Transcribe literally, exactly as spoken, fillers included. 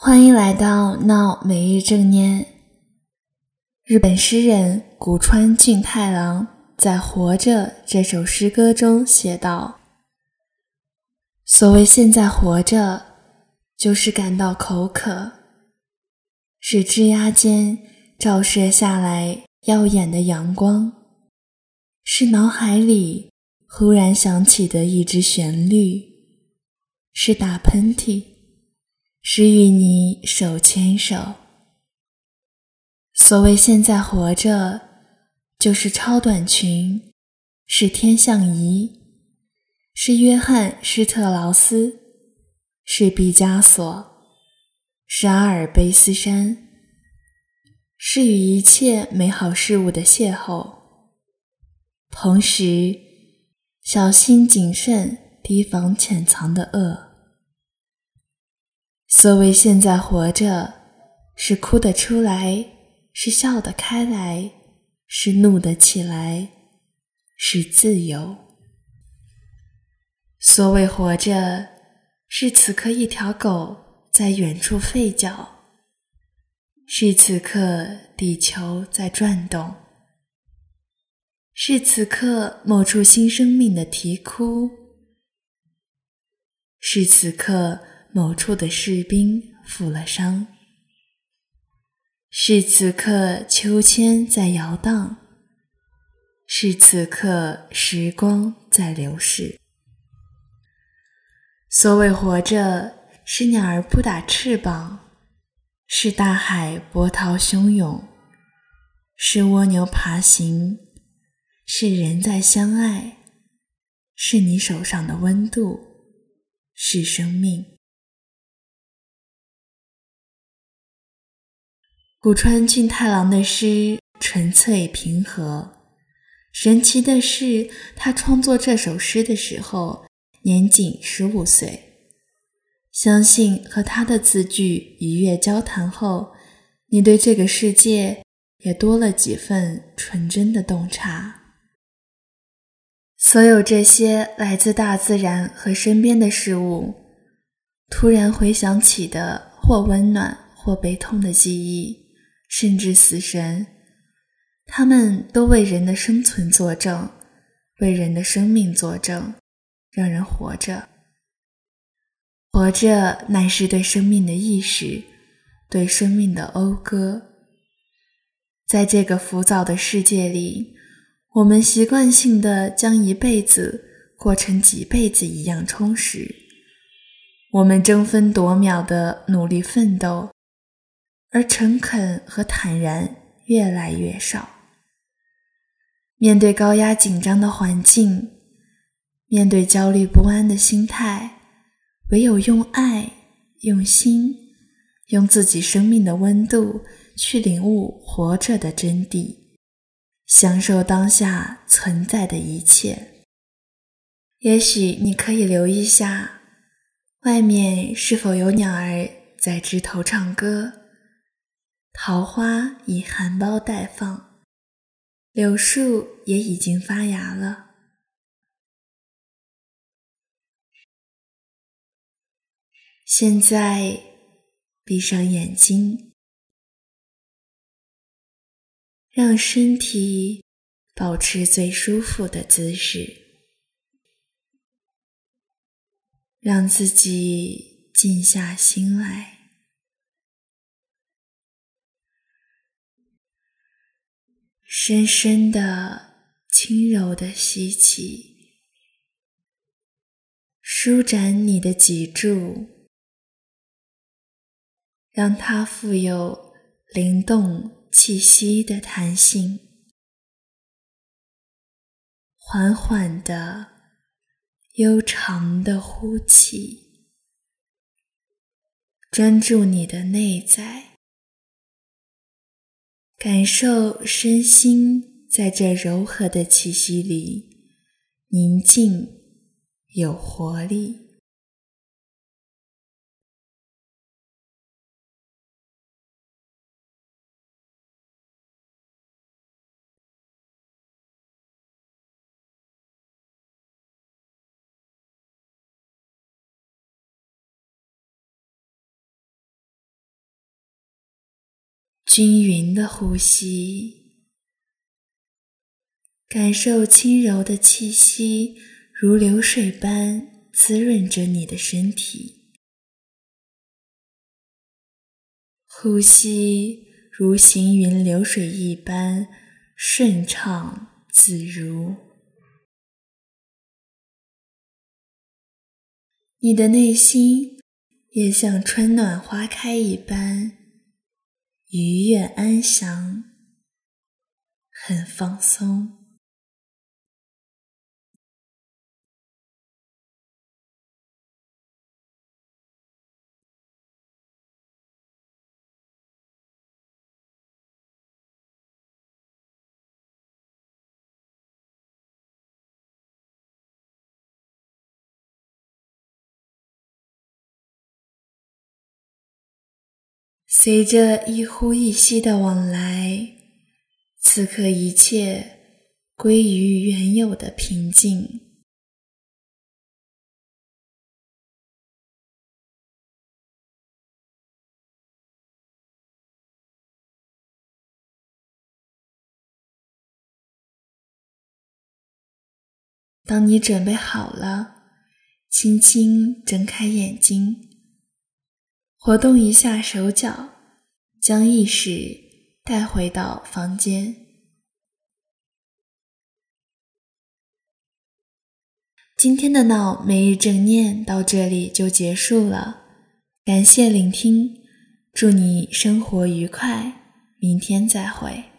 欢迎来到闹每日正念。日本诗人古川俊太郎在《活着》这首诗歌中写道：所谓现在活着，就是感到口渴，是枝桠间照射下来耀眼的阳光，是脑海里忽然响起的一支旋律，是打喷嚏，是与你手牵手。所谓现在活着，就是超短裙，是天象仪，是约翰施特劳斯，是毕加索，是阿尔卑斯山，是与一切美好事物的邂逅，同时小心谨慎提防潜藏的恶。所谓现在活着，是哭得出来，是笑得开来，是怒得起来，是自由。所谓活着，是此刻一条狗在远处吠叫，是此刻地球在转动，是此刻某处新生命的啼哭，是此刻某处的士兵负了伤，是此刻秋千在摇荡，是此刻时光在流逝。所谓活着，是鸟儿扑打翅膀，是大海波涛汹涌，是蜗牛爬行，是人在相爱，是你手上的温度，是生命。古川俊太郎的诗纯粹平和，神奇的是，他创作这首诗的时候年仅十五岁。相信和他的字句愉悦交谈后，你对这个世界也多了几分纯真的洞察。所有这些来自大自然和身边的事物，突然回想起的或温暖或悲痛的记忆，甚至死神，他们都为人的生存作证，为人的生命作证，让人活着。活着乃是对生命的意识，对生命的讴歌。在这个浮躁的世界里，我们习惯性地将一辈子过成几辈子一样充实，我们争分夺秒地努力奋斗，而诚恳和坦然越来越少。面对高压紧张的环境，面对焦虑不安的心态，唯有用爱、用心、用自己生命的温度去领悟活着的真谛，享受当下存在的一切。也许你可以留意下，外面是否有鸟儿在枝头唱歌，桃花已含苞待放，柳树也已经发芽了。现在闭上眼睛，让身体保持最舒服的姿势，让自己静下心来，深深的、轻柔的吸气，舒展你的脊柱，让它富有灵动气息的弹性。缓缓的、悠长的呼气，专注你的内在，感受身心在这柔和的气息里宁静有活力。 均匀的呼吸，感受轻柔的气息如流水般滋润着你的身体，呼吸如行云流水一般顺畅自如。你的内心也像春暖花开一般愉悦安详，很放松。随着一呼一吸的往来，此刻一切归于原有的平静。当你准备好了，轻轻睁开眼睛，活动一下手脚，将意识带回到房间。今天的脑每日正念到这里就结束了，感谢聆听，祝你生活愉快，明天再会。